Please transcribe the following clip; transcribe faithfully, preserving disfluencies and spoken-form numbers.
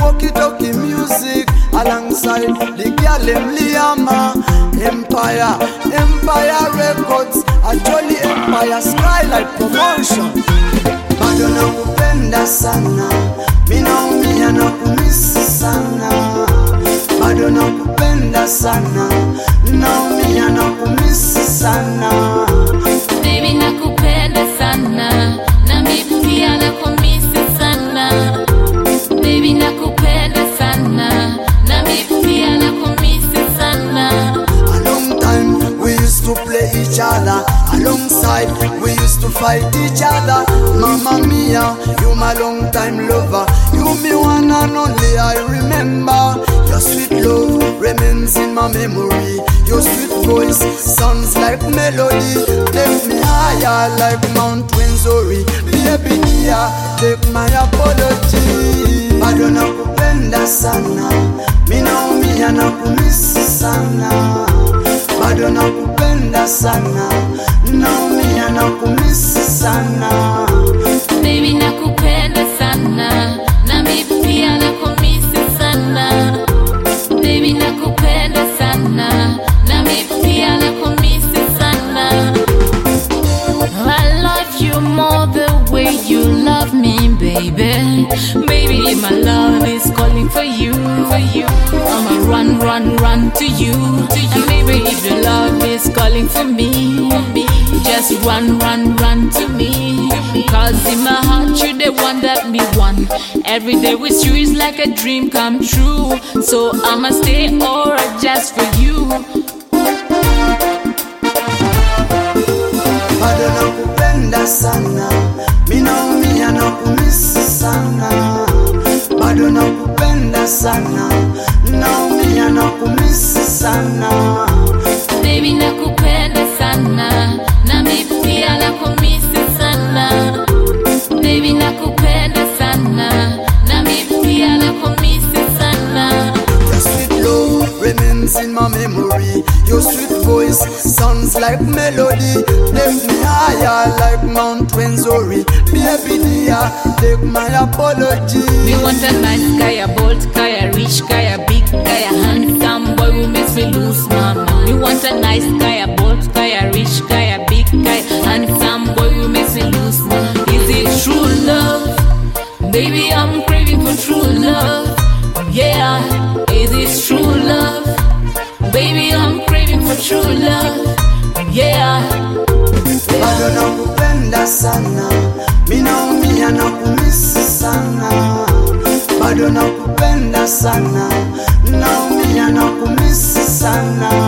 Walkie Talkie Music alongside the girl em Liama. Empire, Empire Records, a Jolly Empire Skylight Promotion. Bado nakupenda sana, mi naumia na kumisi sana. Bado nakupenda sana, naumia na kumisi sana. Baby nakupenda sana, na mimi pia nakumisi sana. Baby nakupenda sana, na mimi pia nakumisi sana. A long time we used to play each other, alongside we used to fight each other. Mama mia, you my long time lover, you me one and only I remember. Your sweet love remains in my memory. Your sweet voice sounds like melody. Take me higher like Mount Windsor. Baby dear, take my apology. Bado nakupenda sana, mi naumia na kumisi sana. Bado nakupenda sana, naumia na kumisi sana. Baby nakupenda sana, na mimi pia nakumisi sana. Baby nakupenda sana, na mimi pia nakumisi sana. I love you more the way you love me, baby. Baby, my love is calling for you, for you. I'ma run, run, run to you, to you. And baby, if your love is calling for me, just run, run, run to me. Cause in my heart you're the one that me want. Every day with you is like a dream come true. So I'ma stay alright just for you. Bado nakupenda sana, mi naumia na kumisi sana. Bado nakupenda sana, naumia na kumisi sana. Baby nakupenda sana, na mimi pia nakumisi sana. Baby nakupenda sana, na mimi pia nakumisi sana. Your sweet love remains in my memory. Your sweet voice sounds like melody. Take me higher like Mount Windsor. Baby dear, take my apology. We want a nice guy, a bold guy, a rich guy, a big guy, a handsome boy who makes me lose my mind. We want a nice guy, a bold guy, a rich guy, a big guy, handsome boy who makes me lose my mind. Is it true love? Baby, I'm craving for true love. Yeah, is it true love? Baby, I'm craving for true love. Yeah. Bado nakupenda sana, mi naumia na kumisi sana. Bado nakupenda sana, naumia na kumisi sana.